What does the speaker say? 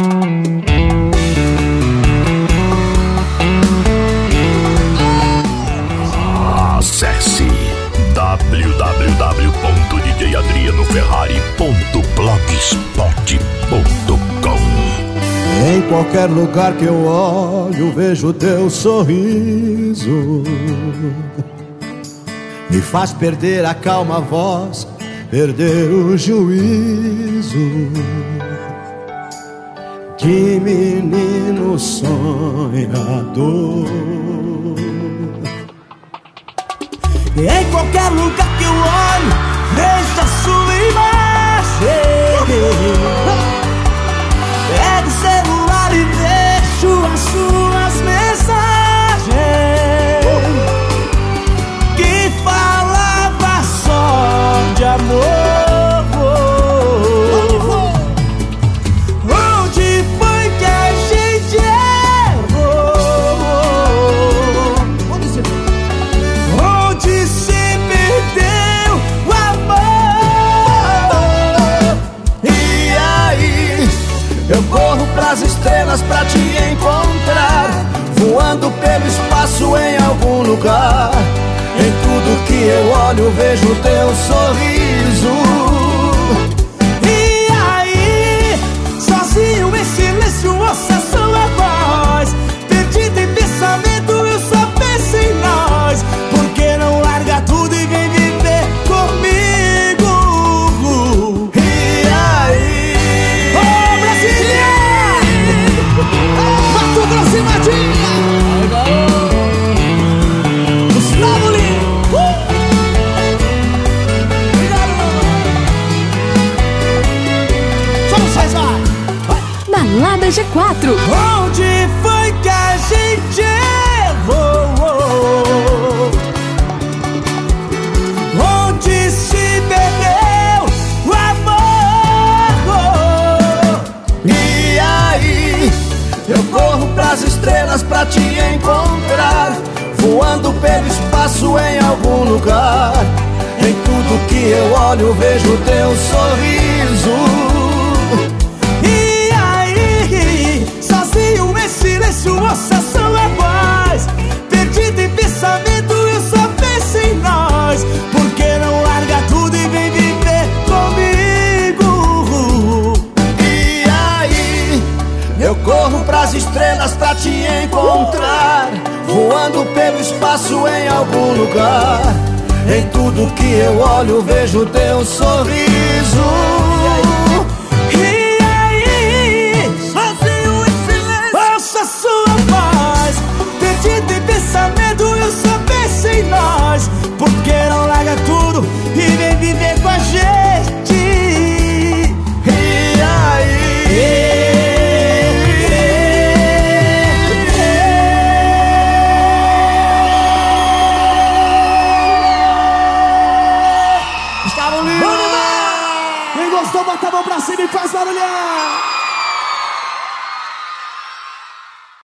Acesse www.djadrianoferrari.blogspot.com. Em qualquer lugar que eu olho, vejo teu sorriso. Me faz perder a calma voz, perder o juízo. De menino sonhador. E em qualquer lugar que eu olho, vejo a sua imagem. Pego o celular e vejo as suas mensagens que falava só de amor. Onde foi que a gente errou? Onde se perdeu o amor? E aí, eu corro pras estrelas pra te encontrar, voando pelo espaço em algum lugar. Em tudo que eu olho vejo teu sorriso. E aí, sozinho em silêncio ouço a sua voz, perdido em pensamento eu só penso em nós. Por que não larga tudo e vem viver comigo? E aí, ô Brasília, Mato Grosso e Madinha, Gustavo Lima, obrigado, só vocês, vai. Balada G4. Onde foi que a gente errou? Onde se perdeu o amor? E aí, eu corro pras estrelas pra te encontrar, voando pelo espaço em algum lugar. Em tudo que eu olho vejo teu sorriso. E aí, sozinho em silêncio ouço a sua voz, perdido em pensamento eu só penso em nós. Por que não larga tudo e vem viver comigo? E aí, eu corro pras estrelas pra te encontrar, voando pelo espaço em algum lugar. Em tudo que eu olho vejo teu sorriso. E aí, sozinho em silêncio ouço a sua voz, perdido em pensamento eu só penso em nós. Por que não larga tudo e vem viver com a gente? E aí, Gustavo Lima, quem gostou bota a mão pra cima e faz barulhar.